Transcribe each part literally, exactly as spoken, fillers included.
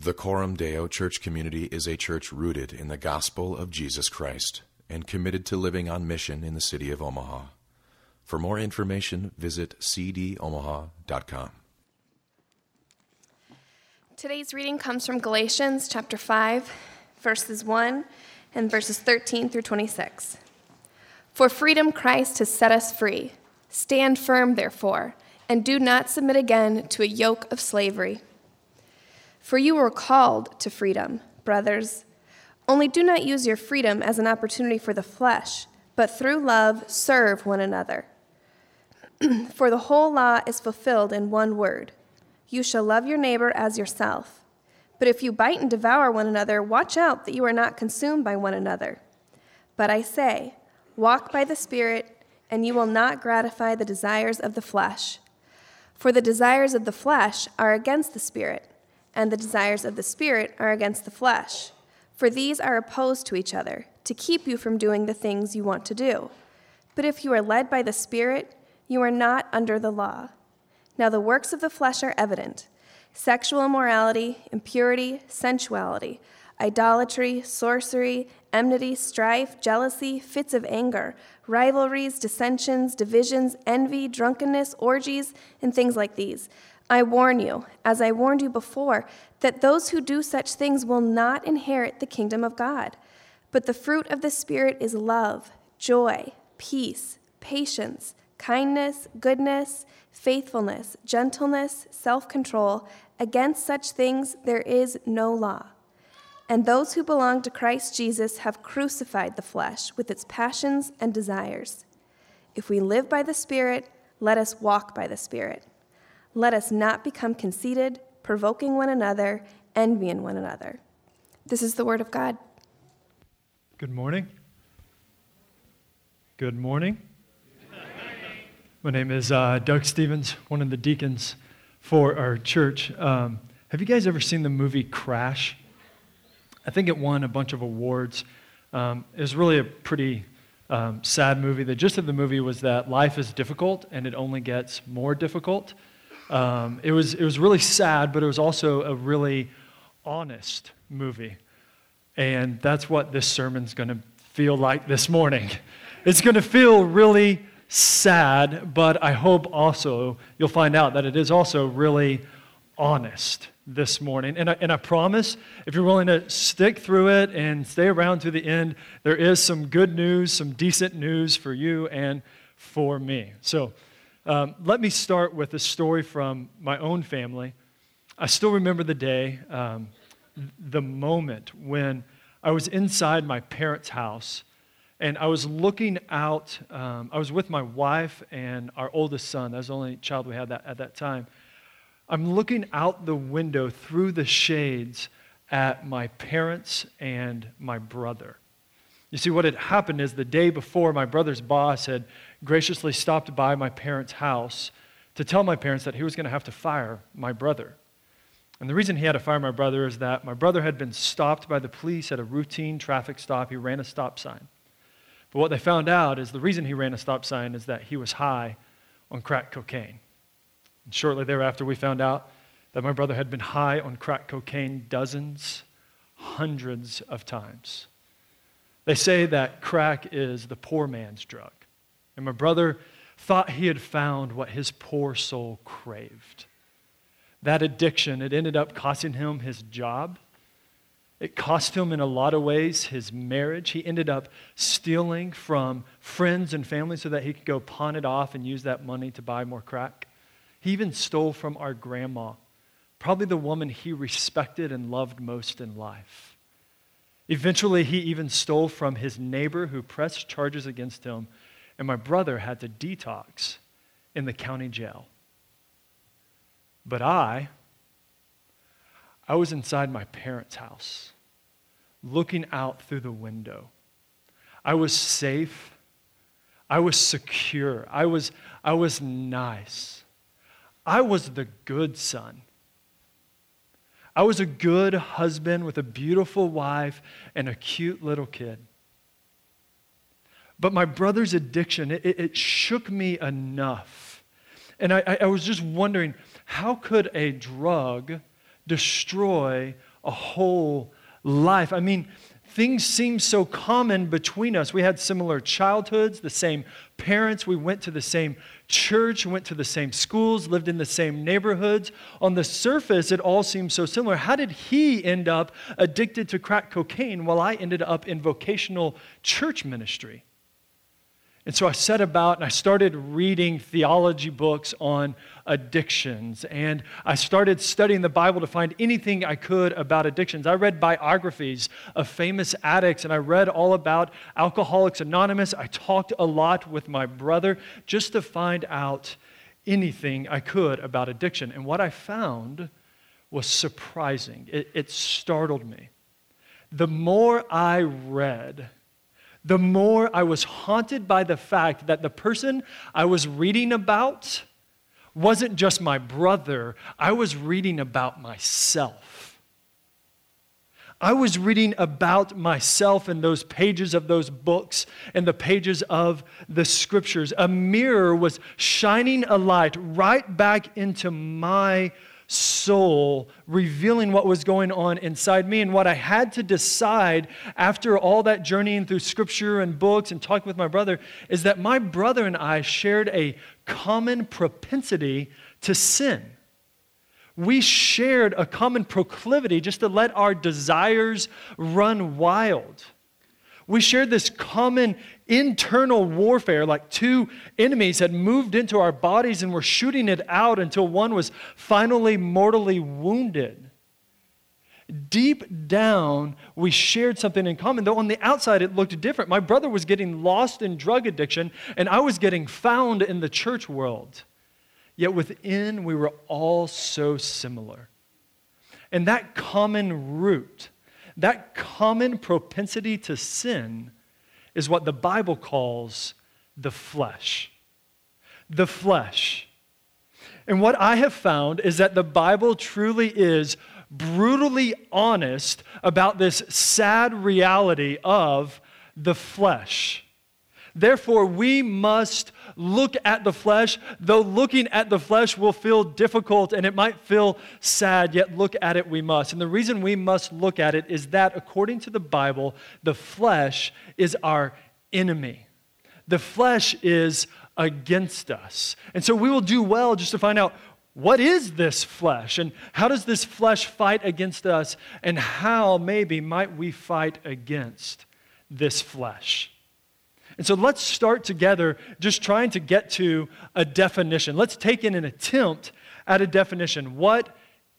The Coram Deo Church community is a church rooted in the gospel of Jesus Christ and committed to living on mission in the city of Omaha. For more information, visit c d omaha dot com. Today's reading comes from Galatians chapter five, verses one and verses thirteen through twenty-six. For freedom Christ has set us free. Stand firm, therefore, and do not submit again to a yoke of slavery. For you were called to freedom, brothers. Only do not use your freedom as an opportunity for the flesh, but through love serve one another. For the whole law is fulfilled in one word: you shall love your neighbor as yourself. But if you bite and devour one another, watch out that you are not consumed by one another. But I say, walk by the Spirit, and you will not gratify the desires of the flesh. For the desires of the flesh are against the Spirit, and the desires of the Spirit are against the flesh. For these are opposed to each other, to keep you from doing the things you want to do. But if you are led by the Spirit, you are not under the law. Now the works of the flesh are evident: sexual immorality, impurity, sensuality, idolatry, sorcery, enmity, strife, jealousy, fits of anger, rivalries, dissensions, divisions, envy, drunkenness, orgies, and things like these. I warn you, as I warned you before, that those who do such things will not inherit the kingdom of God. But the fruit of the Spirit is love, joy, peace, patience, kindness, goodness, faithfulness, gentleness, self-control. Against such things there is no law. And those who belong to Christ Jesus have crucified the flesh with its passions and desires. If we live by the Spirit, let us walk by the Spirit. Let us not become conceited, provoking one another, envying one another. This is the word of God. Good morning. Good morning. My name is uh, Doug Stevens, one of the deacons for our church. Um, have you guys ever seen the movie Crash? I think it won a bunch of awards. Um, it was really a pretty um, sad movie. The gist of the movie was that life is difficult and it only gets more difficult. Um, it was it was really sad, but it was also a really honest movie. And that's what this sermon's going to feel like this morning. It's going to feel really sad, but I hope also you'll find out that it is also really honest this morning. And I, and I promise, if you're willing to stick through it and stay around to the end, there is some good news, some decent news for you and for me. So um, let me start with a story from my own family. I still remember the day, um, the moment when I was inside my parents' house and I was looking out. Um, I was with my wife and our oldest son. That was the only child we had that, at that time. I'm looking out the window through the shades at my parents and my brother. You see, what had happened is the day before, my brother's boss had graciously stopped by my parents' house to tell my parents that he was going to have to fire my brother. And the reason he had to fire my brother is that my brother had been stopped by the police at a routine traffic stop. He ran a stop sign. But what they found out is the reason he ran a stop sign is that he was high on crack cocaine. And shortly thereafter, we found out that my brother had been high on crack cocaine dozens, hundreds of times. They say that crack is the poor man's drug. And my brother thought he had found what his poor soul craved. That addiction, it ended up costing him his job. It cost him in a lot of ways his marriage. He ended up stealing from friends and family so that he could go pawn it off and use that money to buy more crack. He even stole from our grandma, probably the woman he respected and loved most in life. Eventually, he even stole from his neighbor who pressed charges against him, and my brother had to detox in the county jail. But I, I was inside my parents' house, looking out through the window. I was safe. I was secure. I was, I was nice. I was the good son. I was a good husband with a beautiful wife and a cute little kid. But my brother's addiction, it, it shook me enough. And I, I was just wondering, how could a drug destroy a whole life. I mean, things seem so common between us. We had similar childhoods, the same parents. We went to the same church, went to the same schools, lived in the same neighborhoods. On the surface, it all seems so similar. How did he end up addicted to crack cocaine while I ended up in vocational church ministry? And so I set about and I started reading theology books on addictions. And I started studying the Bible to find anything I could about addictions. I read biographies of famous addicts, and I read all about Alcoholics Anonymous. I talked a lot with my brother just to find out anything I could about addiction. And what I found was surprising. It, it startled me. The more I read, the more I was haunted by the fact that the person I was reading about wasn't just my brother. I was reading about myself. I was reading about myself in those pages of those books and the pages of the scriptures. A mirror was shining a light right back into my soul, revealing what was going on inside me. And what I had to decide after all that journeying through scripture and books and talking with my brother is that my brother and I shared a common propensity to sin. We shared a common proclivity just to let our desires run wild. We shared this common internal warfare, like two enemies had moved into our bodies and were shooting it out until one was finally mortally wounded. Deep down, we shared something in common, though on the outside it looked different. My brother was getting lost in drug addiction, and I was getting found in the church world. Yet within, we were all so similar. And that common root, that common propensity to sin is what the Bible calls the flesh. The flesh. And what I have found is that the Bible truly is brutally honest about this sad reality of the flesh. Therefore, we must look at the flesh, though looking at the flesh will feel difficult and it might feel sad, yet look at it we must. And the reason we must look at it is that, according to the Bible, the flesh is our enemy. The flesh is against us. And so we will do well just to find out, what is this flesh? And how does this flesh fight against us? And how, maybe, might we fight against this flesh? And so let's start together just trying to get to a definition. Let's take in an attempt at a definition. What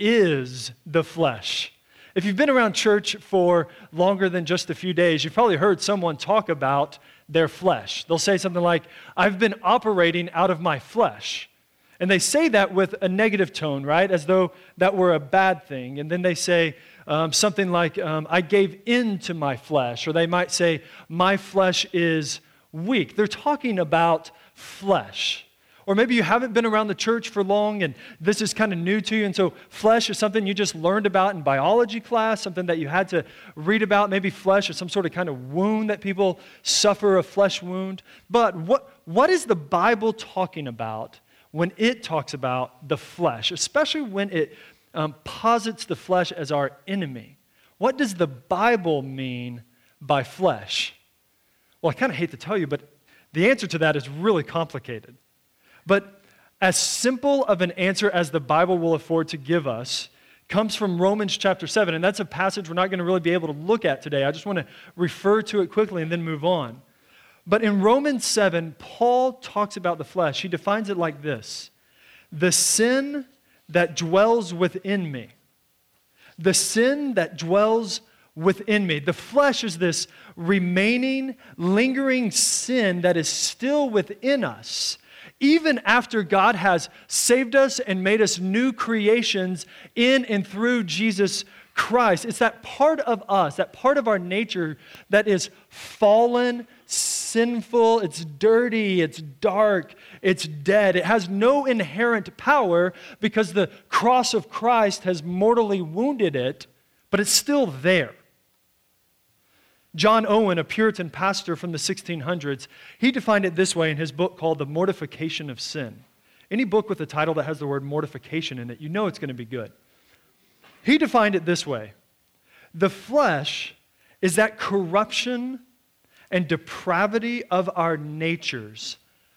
is the flesh? If you've been around church for longer than just a few days, you've probably heard someone talk about their flesh. They'll say something like, I've been operating out of my flesh. And they say that with a negative tone, right? As though that were a bad thing. And then they say um, something like, um, I gave in to my flesh. Or they might say, my flesh is weak. They're talking about flesh. Or maybe you haven't been around the church for long and this is kind of new to you. And so flesh is something you just learned about in biology class, something that you had to read about. Maybe flesh is some sort of kind of wound that people suffer, a flesh wound. But what, what is the Bible talking about when it talks about the flesh, especially when it um, posits the flesh as our enemy? What does the Bible mean by flesh? Well, I kind of hate to tell you, but the answer to that is really complicated. But as simple of an answer as the Bible will afford to give us comes from Romans chapter seven, and that's a passage we're not going to really be able to look at today. I just want to refer to it quickly and then move on. But in Romans seven, Paul talks about the flesh. He defines it like this: the sin that dwells within me. The sin that dwells within me. The flesh is this remaining, lingering sin that is still within us, even after God has saved us and made us new creations in and through Jesus Christ. It's that part of us, that part of our nature that is fallen, sinful, it's dirty, it's dark, it's dead. It has no inherent power because the cross of Christ has mortally wounded it, but it's still there. John Owen, a Puritan pastor from the sixteen hundreds, he defined it this way in his book called The Mortification of Sin. Any book with a title that has the word mortification in it, you know it's going to be good. He defined it this way: The flesh is that corruption and depravity of our natures,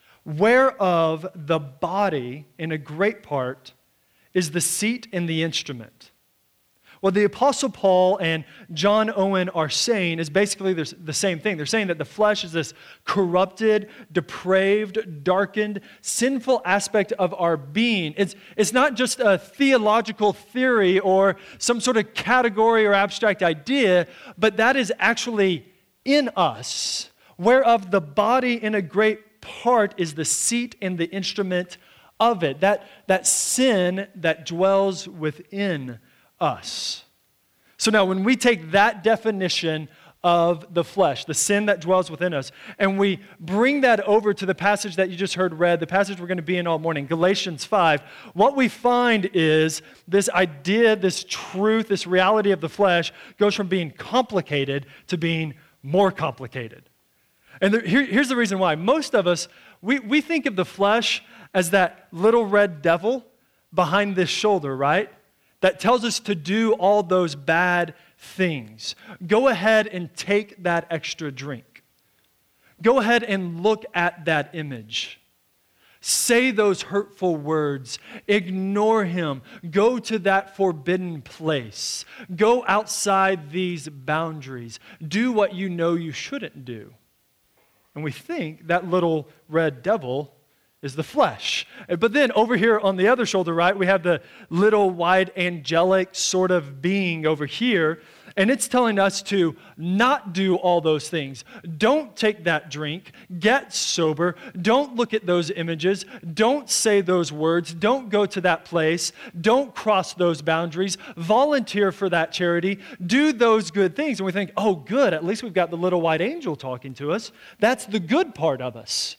whereof the body, in a great part, is the seat and the instrument. What the Apostle Paul and John Owen are saying is basically the same thing. They're saying that the flesh is this corrupted, depraved, darkened, sinful aspect of our being. It's, it's not just a theological theory or some sort of category or abstract idea, but that is actually in us, whereof the body in a great part is the seat and the instrument of it. That, that sin that dwells within us. So now when we take that definition of the flesh, the sin that dwells within us, and we bring that over to the passage that you just heard read, the passage we're going to be in all morning, Galatians five, what we find is this idea, this truth, this reality of the flesh goes from being complicated to being more complicated. And there, here, here's the reason why. Most of us, we, we think of the flesh as that little red devil behind this shoulder, right? That tells us to do all those bad things. Go ahead and take that extra drink. Go ahead and look at that image. Say those hurtful words. Ignore him. Go to that forbidden place. Go outside these boundaries. Do what you know you shouldn't do. And we think that little red devil is the flesh. But then over here on the other shoulder, right, we have the little white angelic sort of being over here, and it's telling us to not do all those things. Don't take that drink. Get sober. Don't look at those images. Don't say those words. Don't go to that place. Don't cross those boundaries. Volunteer for that charity. Do those good things. And we think, oh, good, at least we've got the little white angel talking to us. That's the good part of us.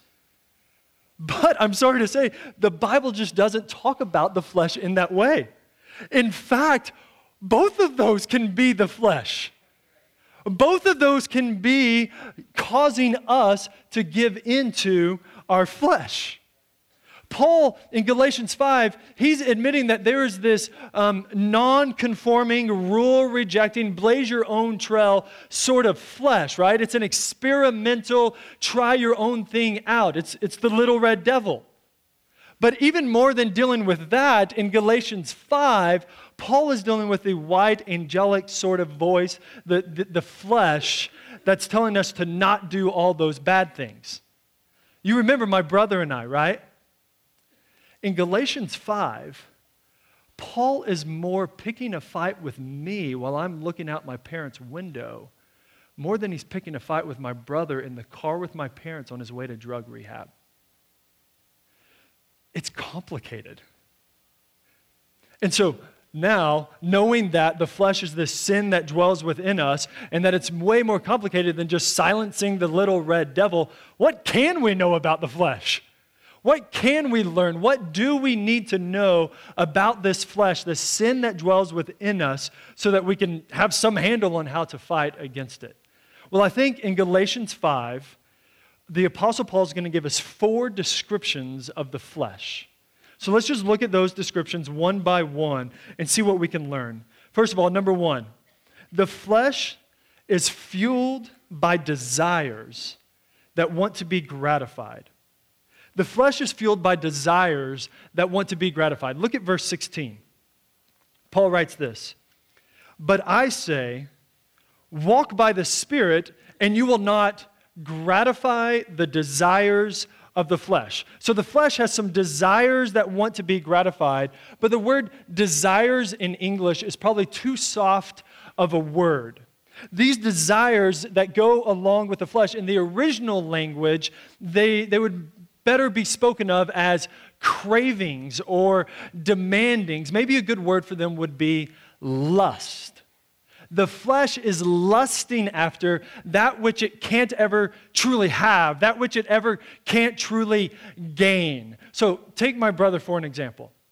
But I'm sorry to say, the Bible just doesn't talk about the flesh in that way. In fact, both of those can be the flesh. Both of those can be causing us to give into our flesh. Paul, in Galatians five, he's admitting that there is this um, non-conforming, rule-rejecting, blaze-your-own-trail sort of flesh, right? It's an experimental, try-your-own-thing out. It's, it's the little red devil. But even more than dealing with that, in Galatians five, Paul is dealing with the white, angelic sort of voice, the, the, the flesh that's telling us to not do all those bad things. You remember my brother and I, right? In Galatians five, Paul is more picking a fight with me while I'm looking out my parents' window more than he's picking a fight with my brother in the car with my parents on his way to drug rehab. It's complicated. And so now, knowing that the flesh is this sin that dwells within us and that it's way more complicated than just silencing the little red devil, what can we know about the flesh? What can we learn? What do we need to know about this flesh, this sin that dwells within us, so that we can have some handle on how to fight against it? Well, I think in Galatians five, the Apostle Paul is going to give us four descriptions of the flesh. So let's just look at those descriptions one by one and see what we can learn. First of all, number one, the flesh is fueled by desires that want to be gratified. The flesh is fueled by desires that want to be gratified. Look at verse sixteen. Paul writes this, "But I say, walk by the Spirit, and you will not gratify the desires of the flesh." So the flesh has some desires that want to be gratified, but the word desires in English is probably too soft of a word. These desires that go along with the flesh, in the original language, they, they would better be spoken of as cravings or demandings. Maybe a good word for them would be lust. The flesh is lusting after that which it can't ever truly have, that which it ever can't truly gain. So take my brother for an example.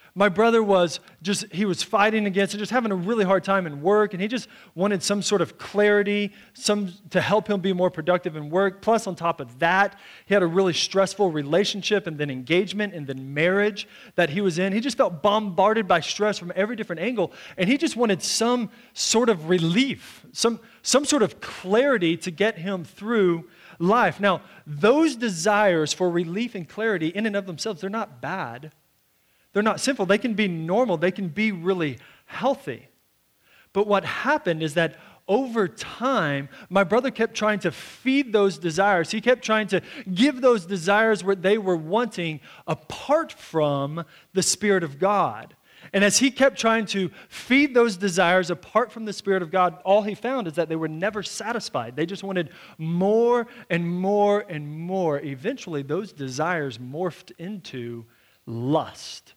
My brother was just, he was fighting against it, just having a really hard time in work, and he just wanted some sort of clarity, some to help him be more productive in work. Plus, on top of that, he had a really stressful relationship and then engagement and then marriage that he was in. He just felt bombarded by stress from every different angle, and he just wanted some sort of relief, some, some sort of clarity to get him through life. Now, those desires for relief and clarity in and of themselves, they're not bad. They're not sinful. They can be normal. They can be really healthy. But what happened is that over time, my brother kept trying to feed those desires. He kept trying to give those desires what they were wanting apart from the Spirit of God. And as he kept trying to feed those desires apart from the Spirit of God, all he found is that they were never satisfied. They just wanted more and more and more. Eventually, those desires morphed into lust,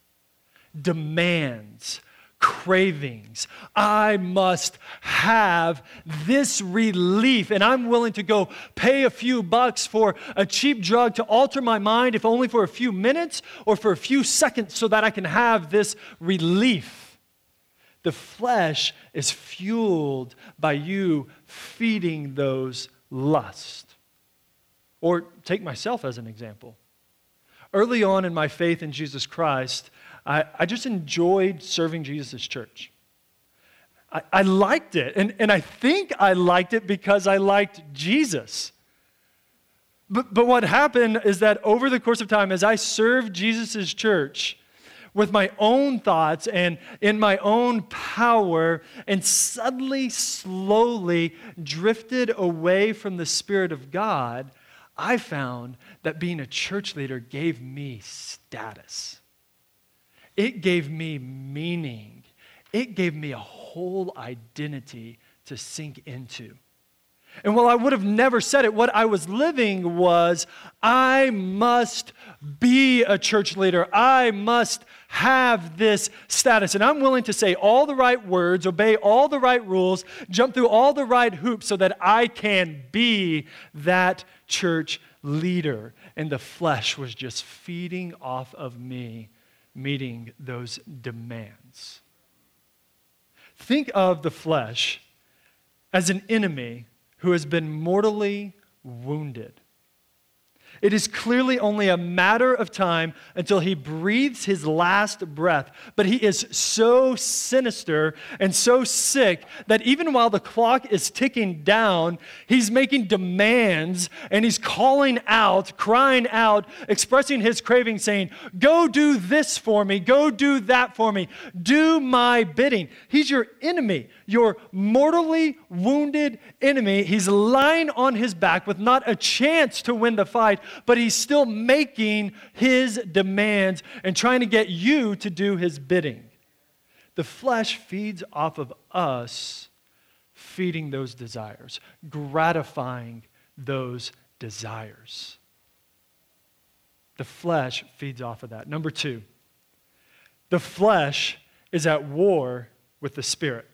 demands, cravings. I must have this relief, and I'm willing to go pay a few bucks for a cheap drug to alter my mind, if only for a few minutes or for a few seconds, so that I can have this relief. The flesh is fueled by you feeding those lusts. Or take myself as an example. Early on in my faith in Jesus Christ, I, I just enjoyed serving Jesus' church. I, I liked it, and, and I think I liked it because I liked Jesus. But, but what happened is that over the course of time, as I served Jesus' church with my own thoughts and in my own power, and suddenly, slowly drifted away from the Spirit of God, I found that being a church leader gave me status. It gave me meaning. It gave me a whole identity to sink into. And while I would have never said it, what I was living was, I must be a church leader. I must have this status. And I'm willing to say all the right words, obey all the right rules, jump through all the right hoops so that I can be that church leader. And the flesh was just feeding off of me, meeting those demands. Think of the flesh as an enemy who has been mortally wounded. It is clearly only a matter of time until he breathes his last breath. But he is so sinister and so sick that even while the clock is ticking down, he's making demands and he's calling out, crying out, expressing his craving, saying, go do this for me, go do that for me, do my bidding. He's your enemy, your mortally wounded enemy. He's lying on his back with not a chance to win the fight, but he's still making his demands and trying to get you to do his bidding. The flesh feeds off of us feeding those desires, gratifying those desires. The flesh feeds off of that. Number two, the flesh is at war with the Spirit.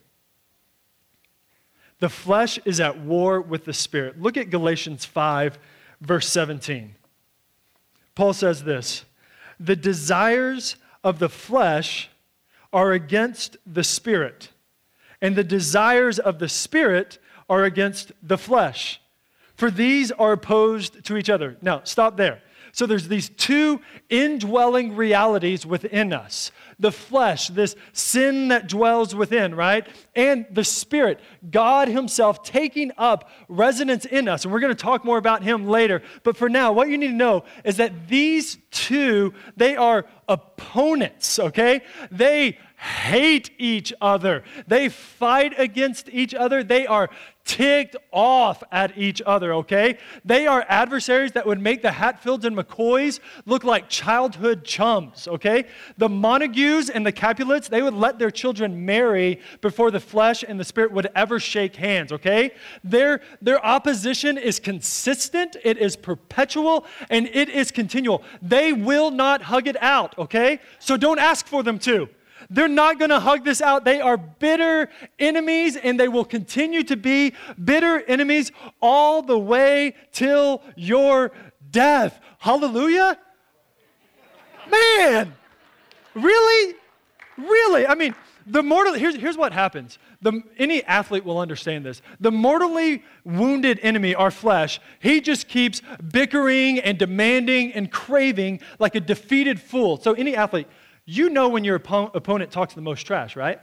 The flesh is at war with the Spirit. Look at Galatians five, verse seventeen. Paul says this, the desires of the flesh are against the Spirit, and the desires of the Spirit are against the flesh. For these are opposed to each other. Now, stop there. So there's these two indwelling realities within us. The flesh, this sin that dwells within, right? And the Spirit, God himself taking up residence in us. And we're going to talk more about him later. But for now, what you need to know is that these two, they are opponents, okay? They hate each other. They fight against each other. They are ticked off at each other, okay? They are adversaries that would make the Hatfields and McCoys look like childhood chums, okay? The Montagues and the Capulets, they would let their children marry before the flesh and the Spirit would ever shake hands, okay? Their, their opposition is consistent, it is perpetual, and it is continual. They will not hug it out, okay? So don't ask for them to. They're not going to hug this out. They are bitter enemies, and they will continue to be bitter enemies all the way till your death. Hallelujah? Man, really? Really? I mean, the mortal, here's, here's what happens. The, any athlete will understand this. The mortally wounded enemy, our flesh, he just keeps bickering and demanding and craving like a defeated fool. So any athlete, you know when your oppo- opponent talks the most trash, right?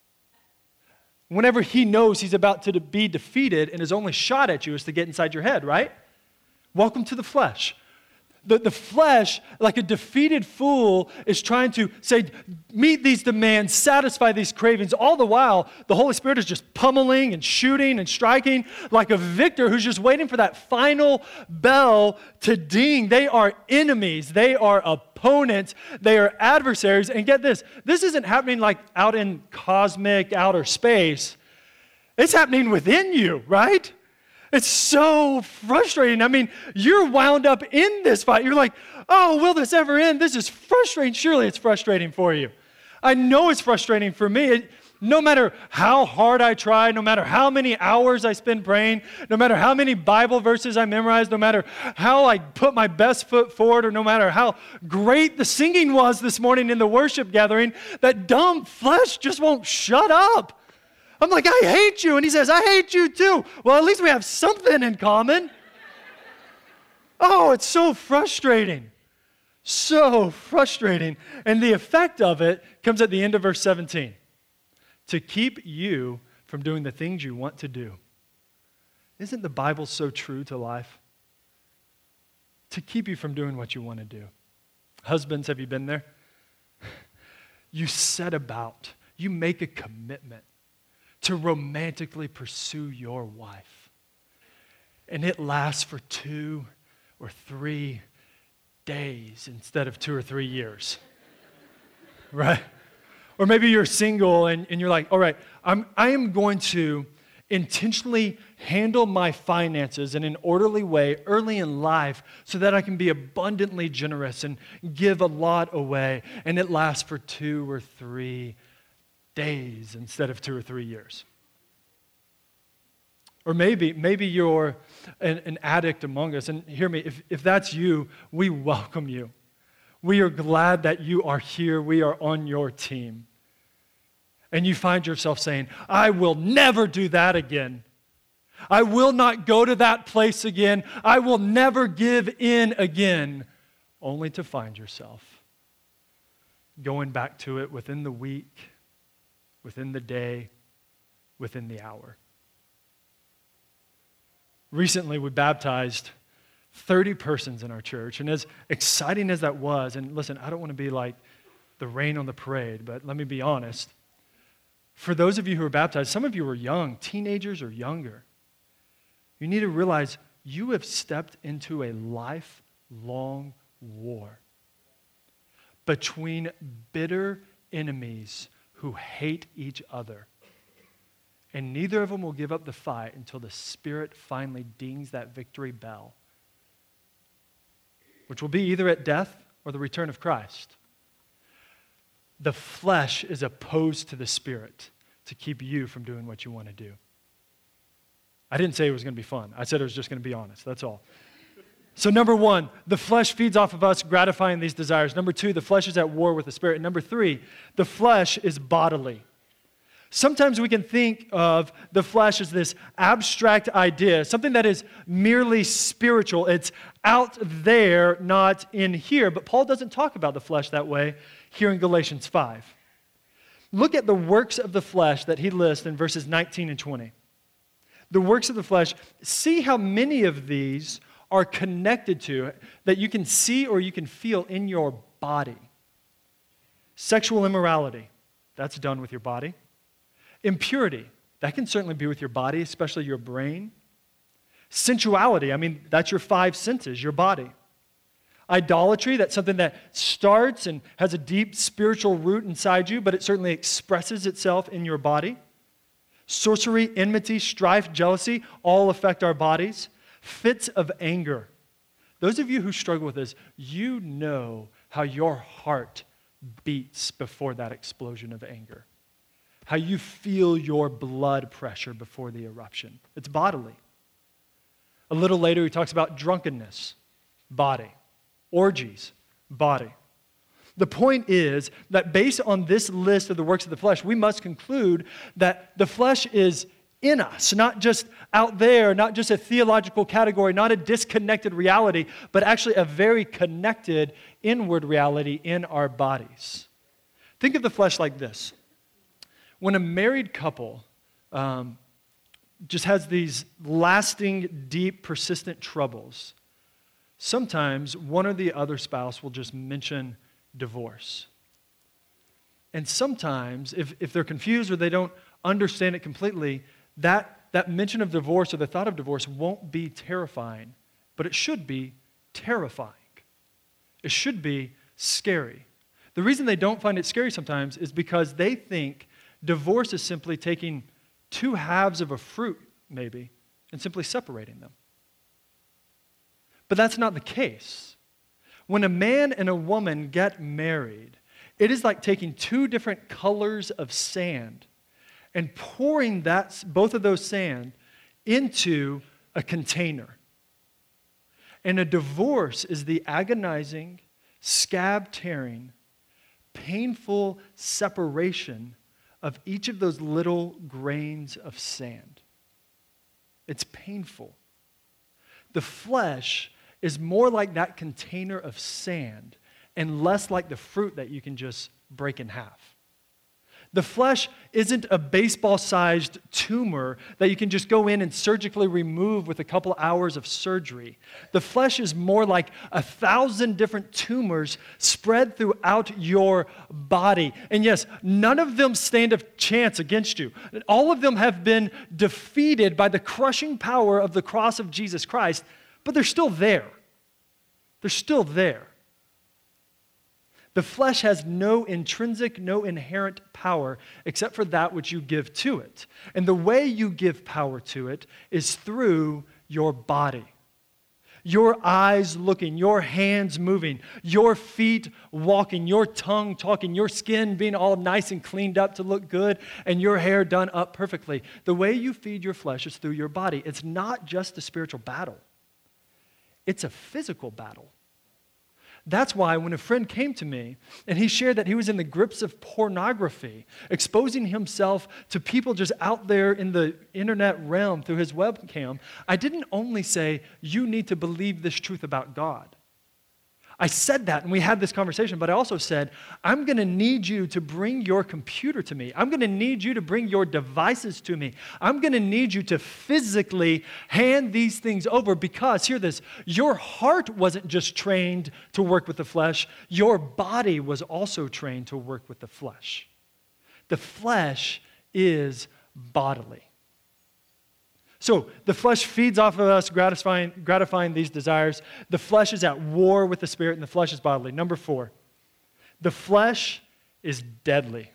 Whenever he knows he's about to be defeated and his only shot at you is to get inside your head, right? Welcome to the flesh. The, the flesh, like a defeated fool, is trying to say, meet these demands, satisfy these cravings. All the while, the Holy Spirit is just pummeling and shooting and striking like a victor who's just waiting for that final bell to ding. They are enemies. They are opponents. They are adversaries. And get this, this isn't happening like out in cosmic outer space. It's happening within you, right? It's so frustrating. I mean, you're wound up in this fight. You're like, oh, will this ever end? This is frustrating. Surely it's frustrating for you. I know it's frustrating for me. It, no matter how hard I try, no matter how many hours I spend praying, no matter how many Bible verses I memorize, no matter how I put my best foot forward, or no matter how great the singing was this morning in the worship gathering, that dumb flesh just won't shut up. I'm like, I hate you. And he says, I hate you too. Well, at least we have something in common. Oh, it's so frustrating. So frustrating. And the effect of it comes at the end of verse seventeen. To keep you from doing the things you want to do. Isn't the Bible so true to life? To keep you from doing what you want to do. Husbands, have you been there? You set about, you make a commitment to romantically pursue your wife. And it lasts for two or three days instead of two or three years. Right? Or maybe you're single and, and you're like, all right, I'm, I am going to intentionally handle my finances in an orderly way early in life so that I can be abundantly generous and give a lot away. And it lasts for two or three days instead of two or three years. Or maybe, maybe you're an, an addict among us. And hear me, if, if that's you, we welcome you. We are glad that you are here. We are on your team. And you find yourself saying, I will never do that again. I will not go to that place again. I will never give in again. Only to find yourself going back to it within the week, within the day, within the hour. Recently, we baptized thirty persons in our church, and as exciting as that was, and listen, I don't want to be like the rain on the parade, but let me be honest. For those of you who are baptized, some of you are young, teenagers or younger. You need to realize you have stepped into a lifelong war between bitter enemies who hate each other. And neither of them will give up the fight until the Spirit finally dings that victory bell, which will be either at death or the return of Christ. The flesh is opposed to the Spirit to keep you from doing what you want to do. I didn't say it was going to be fun. I said it was just going to be honest. That's all. So number one, the flesh feeds off of us gratifying these desires. Number two, the flesh is at war with the Spirit. And number three, the flesh is bodily. Sometimes we can think of the flesh as this abstract idea, something that is merely spiritual. It's out there, not in here. But Paul doesn't talk about the flesh that way here in Galatians five. Look at the works of the flesh that he lists in verses nineteen and twenty. The works of the flesh, see how many of these are connected to, that you can see or you can feel in your body. Sexual immorality, that's done with your body. Impurity, that can certainly be with your body, especially your brain. Sensuality, I mean, that's your five senses, your body. Idolatry, that's something that starts and has a deep spiritual root inside you, but it certainly expresses itself in your body. Sorcery, enmity, strife, jealousy, all affect our bodies. Fits of anger. Those of you who struggle with this, you know how your heart beats before that explosion of anger. How you feel your blood pressure before the eruption. It's bodily. A little later, he talks about drunkenness, body. Orgies, body. The point is that based on this list of the works of the flesh, we must conclude that the flesh is in us, not just out there, not just a theological category, not a disconnected reality, but actually a very connected inward reality in our bodies. Think of the flesh like this. When a married couple um, just has these lasting, deep, persistent troubles, sometimes one or the other spouse will just mention divorce. And sometimes, if, if they're confused or they don't understand it completely, that, that mention of divorce or the thought of divorce won't be terrifying, but it should be terrifying. It should be scary. The reason they don't find it scary sometimes is because they think divorce is simply taking two halves of a fruit, maybe, and simply separating them. But that's not the case. When a man and a woman get married, it is like taking two different colors of sand and pouring that, both of those sand into a container. And a divorce is the agonizing, scab-tearing, painful separation of each of those little grains of sand. It's painful. The flesh is more like that container of sand and less like the fruit that you can just break in half. The flesh isn't a baseball-sized tumor that you can just go in and surgically remove with a couple hours of surgery. The flesh is more like a thousand different tumors spread throughout your body. And yes, none of them stand a chance against you. All of them have been defeated by the crushing power of the cross of Jesus Christ, but they're still there. They're still there. The flesh has no intrinsic, no inherent power except for that which you give to it. And the way you give power to it is through your body. Your eyes looking, your hands moving, your feet walking, your tongue talking, your skin being all nice and cleaned up to look good, and your hair done up perfectly. The way you feed your flesh is through your body. It's not just a spiritual battle. It's a physical battle. That's why when a friend came to me and he shared that he was in the grips of pornography, exposing himself to people just out there in the internet realm through his webcam, I didn't only say, you need to believe this truth about God. I said that and we had this conversation, but I also said, I'm going to need you to bring your computer to me. I'm going to need you to bring your devices to me. I'm going to need you to physically hand these things over because, hear this, your heart wasn't just trained to work with the flesh, your body was also trained to work with the flesh. The flesh is bodily. So the flesh feeds off of us, gratifying, gratifying these desires. The flesh is at war with the spirit, and the flesh is bodily. Number four, the flesh is deadly.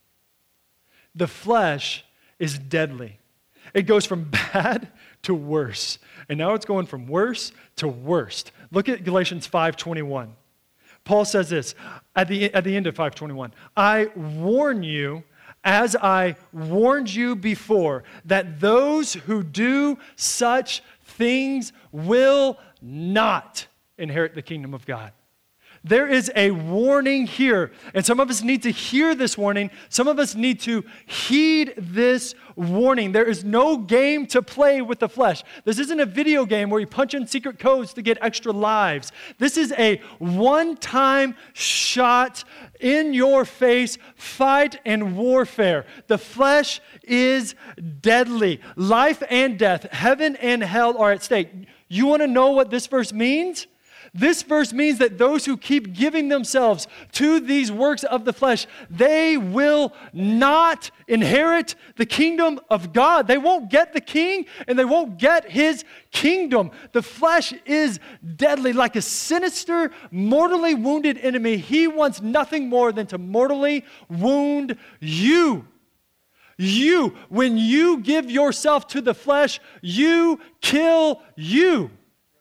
The flesh is deadly. It goes from bad to worse, and now it's going from worse to worst. Look at Galatians five twenty-one. Paul says this at the, at the end of five twenty-one. I warn you, as I warned you before, that those who do such things will not inherit the kingdom of God. There is a warning here, and some of us need to hear this warning. Some of us need to heed this warning. There is no game to play with the flesh. This isn't a video game where you punch in secret codes to get extra lives. This is a one-time shot in your face fight and warfare. The flesh is deadly. Life and death, heaven and hell are at stake. You want to know what this verse means? This verse means that those who keep giving themselves to these works of the flesh, they will not inherit the kingdom of God. They won't get the king and they won't get his kingdom. The flesh is deadly, like a sinister, mortally wounded enemy. He wants nothing more than to mortally wound you. You, when you give yourself to the flesh, you kill you.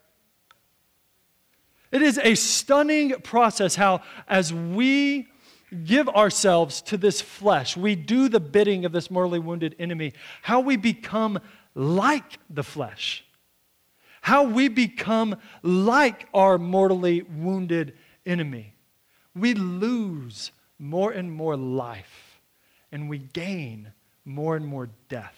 It is a stunning process how, as we give ourselves to this flesh, we do the bidding of this mortally wounded enemy, how we become like the flesh, how we become like our mortally wounded enemy. we lose more and more life, and we gain more and more death.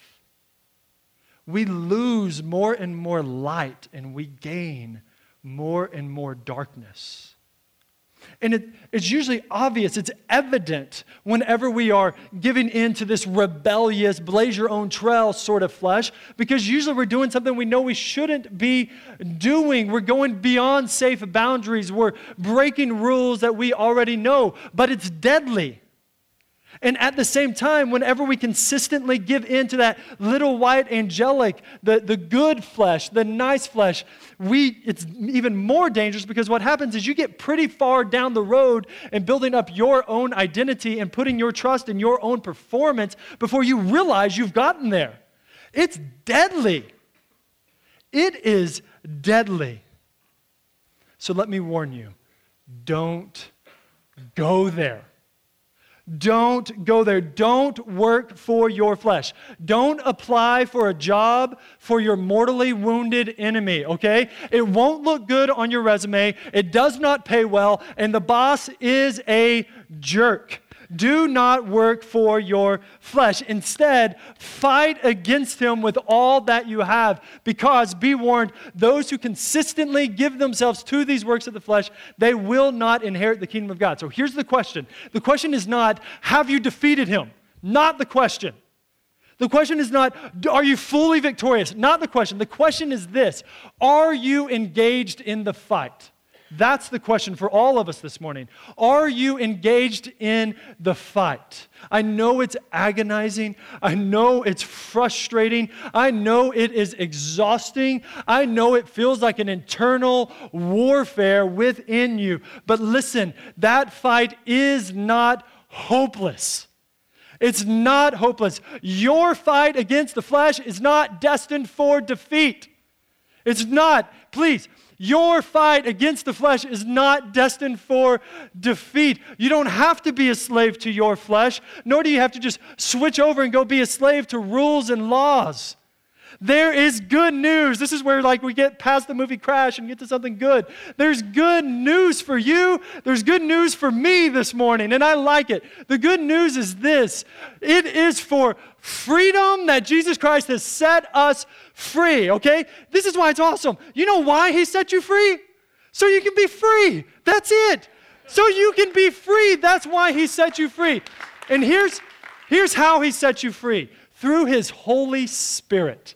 We lose more and more light, and we gain more and more darkness. And it, it's usually obvious, it's evident whenever we are giving in to this rebellious, blaze your own trail sort of flesh, because usually we're doing something we know we shouldn't be doing. We're going beyond safe boundaries. We're breaking rules that we already know, but it's deadly. And at the same time, whenever we consistently give in to that little white angelic, the, the good flesh, the nice flesh, we it's even more dangerous, because what happens is you get pretty far down the road and building up your own identity and putting your trust in your own performance before you realize you've gotten there. It's deadly. It is deadly. So let me warn you, don't go there. Don't go there. Don't work for your flesh. Don't apply for a job for your mortally wounded enemy, okay? It won't look good on your resume. It does not pay well, and the boss is a jerk. Do not work for your flesh. Instead, fight against him with all that you have, because, be warned, those who consistently give themselves to these works of the flesh, they will not inherit the kingdom of God. So here's the question. The question is not, have you defeated him? Not the question. The question is not, are you fully victorious? Not the question. The question is this: are you engaged in the fight? That's the question for all of us this morning. Are you engaged in the fight? I know it's agonizing. I know it's frustrating. I know it is exhausting. I know it feels like an internal warfare within you. But listen, that fight is not hopeless. It's not hopeless. Your fight against the flesh is not destined for defeat. It's not. Please. Your fight against the flesh is not destined for defeat. You don't have to be a slave to your flesh, nor do you have to just switch over and go be a slave to rules and laws. There is good news. This is where like we get past the movie Crash and get to something good. There's good news for you. There's good news for me this morning, and I like it. The good news is this. It is for freedom that Jesus Christ has set us free, okay? This is why it's awesome. You know why he set you free? So you can be free. That's it. So you can be free. That's why he set you free. And here's, here's how he set you free. Through his Holy Spirit.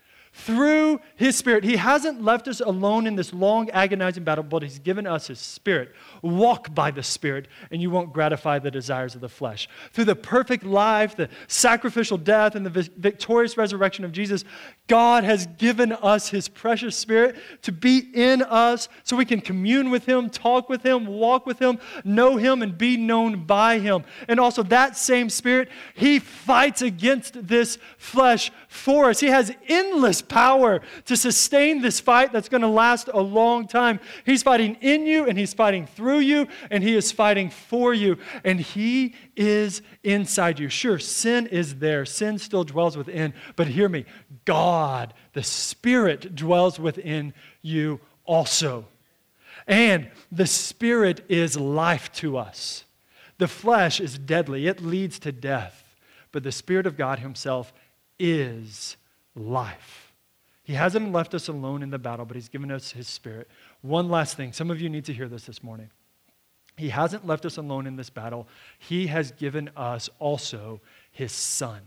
Through his Spirit. He hasn't left us alone in this long, agonizing battle, but he's given us his Spirit. Walk by the Spirit, and you won't gratify the desires of the flesh. Through the perfect life, the sacrificial death, and the victorious resurrection of Jesus, God has given us his precious Spirit to be in us so we can commune with him, talk with him, walk with him, know him, and be known by him. And also that same Spirit, he fights against this flesh for us. He has endless power to sustain this fight that's going to last a long time. He's fighting in you, and he's fighting through you, and he is fighting for you, and he is inside you. Sure, sin is there. Sin still dwells within, but hear me. God, the Spirit, dwells within you also. And the Spirit is life to us. The flesh is deadly. It leads to death. But the Spirit of God himself is life. He hasn't left us alone in the battle, but he's given us his Spirit. One last thing. Some of you need to hear this this morning. He hasn't left us alone in this battle. He has given us also his Son.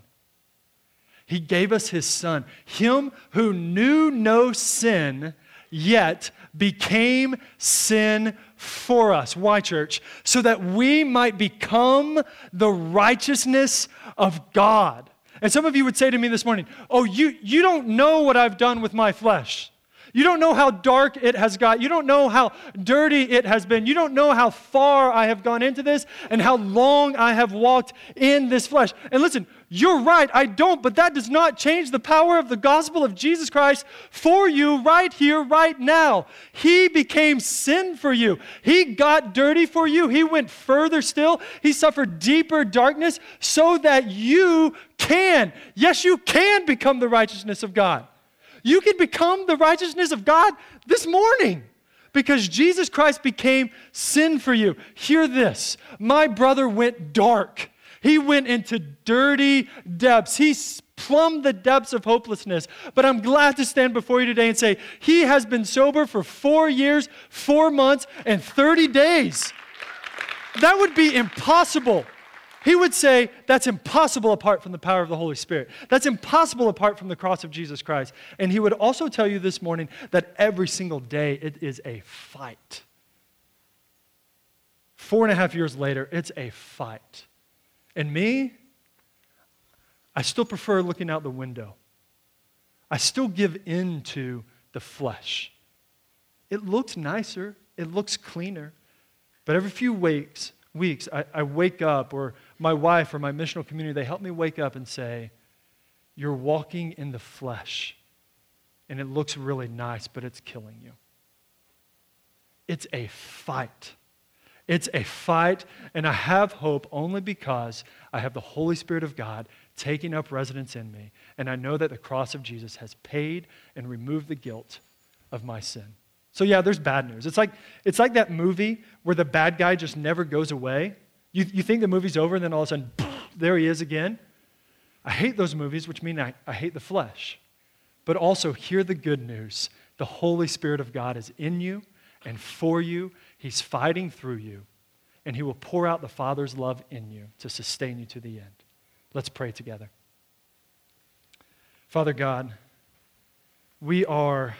He gave us his Son. Him who knew no sin, yet became sin for us. Why, church? So that we might become the righteousness of God. And some of you would say to me this morning, oh, you, you don't know what I've done with my flesh. You don't know how dark it has got. You don't know how dirty it has been. You don't know how far I have gone into this and how long I have walked in this flesh. And listen, you're right, I don't, but that does not change the power of the gospel of Jesus Christ for you right here, right now. He became sin for you. He got dirty for you. He went further still. He suffered deeper darkness so that you can, yes, you can become the righteousness of God. You can become the righteousness of God this morning. Because Jesus Christ became sin for you. Hear this. My brother went dark. He went into dirty depths. He plumbed the depths of hopelessness. But I'm glad to stand before you today and say, he has been sober for four years, four months, and thirty days. That would be impossible. He would say, that's impossible apart from the power of the Holy Spirit. That's impossible apart from the cross of Jesus Christ. And he would also tell you this morning that every single day it is a fight. Four and a half years later, it's a fight. And me, I still prefer looking out the window. I still give in to the flesh. It looks nicer. It looks cleaner. But every few weeks, weeks I, I wake up, or my wife or my missional community, they help me wake up and say, you're walking in the flesh, and it looks really nice, but it's killing you. It's a fight. It's a fight, and I have hope only because I have the Holy Spirit of God taking up residence in me, and I know that the cross of Jesus has paid and removed the guilt of my sin. So yeah, there's bad news. It's like it's like that movie where the bad guy just never goes away. You, you think the movie's over, and then all of a sudden, there he is again. I hate those movies, which mean I, I hate the flesh. But also, hear the good news. The Holy Spirit of God is in you and for you. He's fighting through you, and he will pour out the Father's love in you to sustain you to the end. Let's pray together. Father God, we are,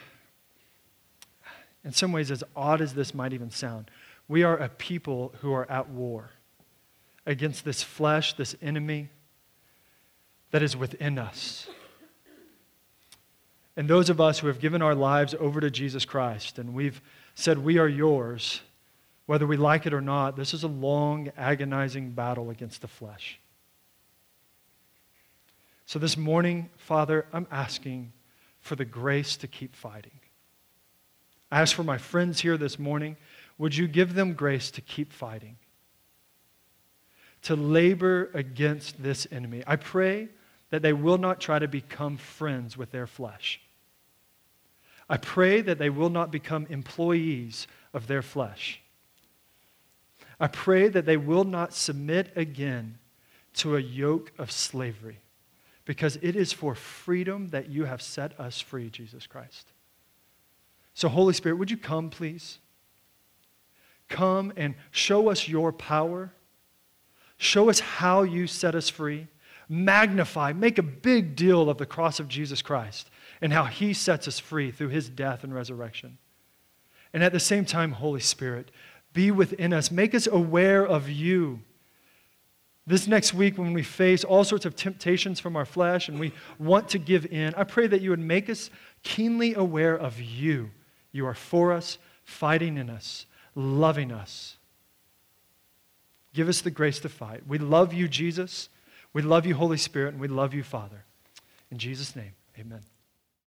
in some ways, as odd as this might even sound, we are a people who are at war against this flesh, this enemy that is within us. And those of us who have given our lives over to Jesus Christ, and we've said we are yours, whether we like it or not, this is a long, agonizing battle against the flesh. So this morning, Father, I'm asking for the grace to keep fighting. I ask for my friends here this morning, would you give them grace to keep fighting, to labor against this enemy? I pray that they will not try to become friends with their flesh. I pray that they will not become employees of their flesh. I pray that they will not submit again to a yoke of slavery, because it is for freedom that you have set us free, Jesus Christ. So Holy Spirit, would you come, please? Come and show us your power. Show us how you set us free. Magnify, make a big deal of the cross of Jesus Christ and how he sets us free through his death and resurrection. And at the same time, Holy Spirit, be within us. Make us aware of you. This next week, when we face all sorts of temptations from our flesh and we want to give in, I pray that you would make us keenly aware of you. You are for us, fighting in us, loving us. Give us the grace to fight. We love you, Jesus. We love you, Holy Spirit, and we love you, Father. In Jesus' name, amen.